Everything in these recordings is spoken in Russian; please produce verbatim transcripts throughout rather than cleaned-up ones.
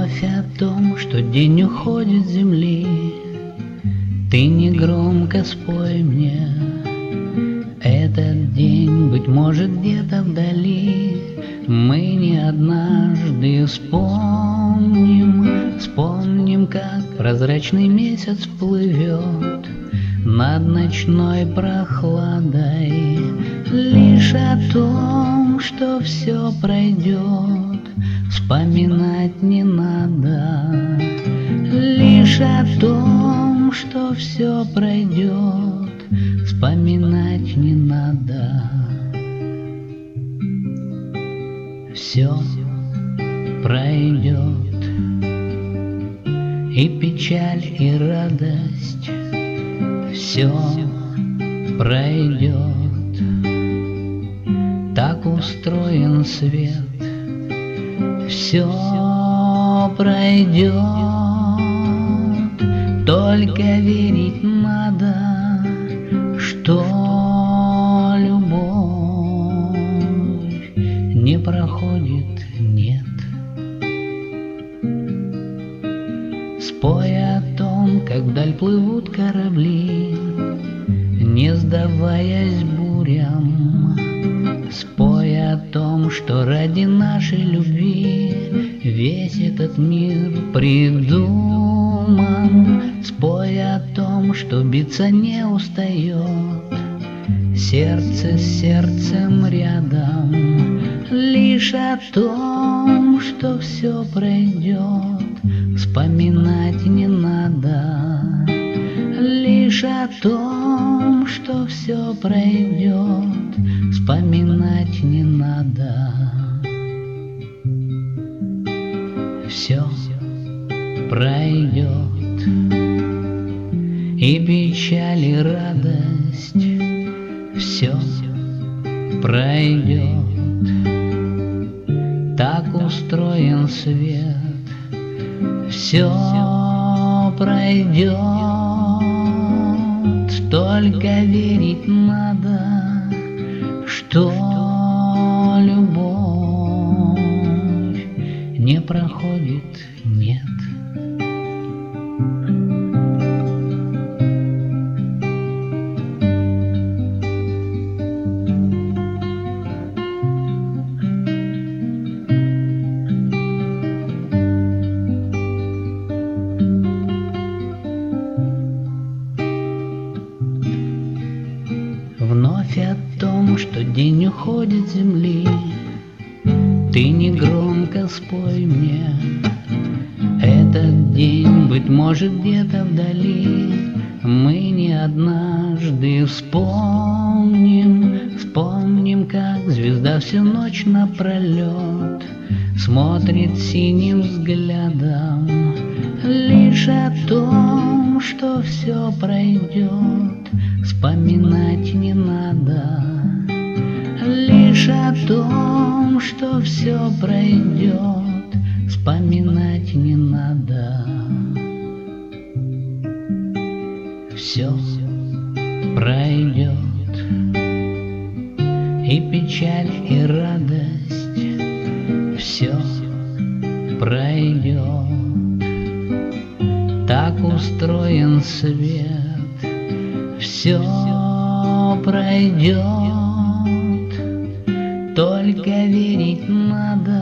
Вновь о том, что день уходит с земли, ты негромко спой мне. Этот день, быть может, где-то вдали мы не однажды вспомним, вспомним, как прозрачный месяц плывет над ночной прохладой. Лишь о том, что все пройдет, вспоминать не надо. Лишь о том, что все пройдет, вспоминать не надо. Все пройдет, и печаль, и радость, все пройдет. Так устроен свет, все пройдет. Только верить надо, что любовь не проходит, нет. Спой о том, как вдаль плывут корабли, не сдаваясь бурям. Спой о том, что ради нашей любви весь этот мир придуман. Спой о том, что биться не устает сердце с сердцем рядом. Лишь о том, что все пройдет, вспоминать не надо. Лишь о том, что все пройдет, вспоминать не надо. Все пройдет, и печаль, и радость, все пройдет. Так устроен свет, все пройдет. Только верить надо, что любовь не проходит, нет. Вновь о том, что день уходит с земли, ты негромко спой мне. Этот день, быть может, где-то вдали мы не однажды вспомним, вспомним, как звезда всю ночь напролет смотрит синим взглядом. Лишь о том, что все пройдет, вспоминать не надо. Лишь о том, что все пройдет, вспоминать не надо. Все пройдет, и печаль, и радость, все пройдет. Так устроен свет, все пройдет. Только верить надо,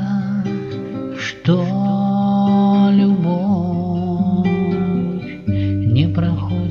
что любовь не проходит.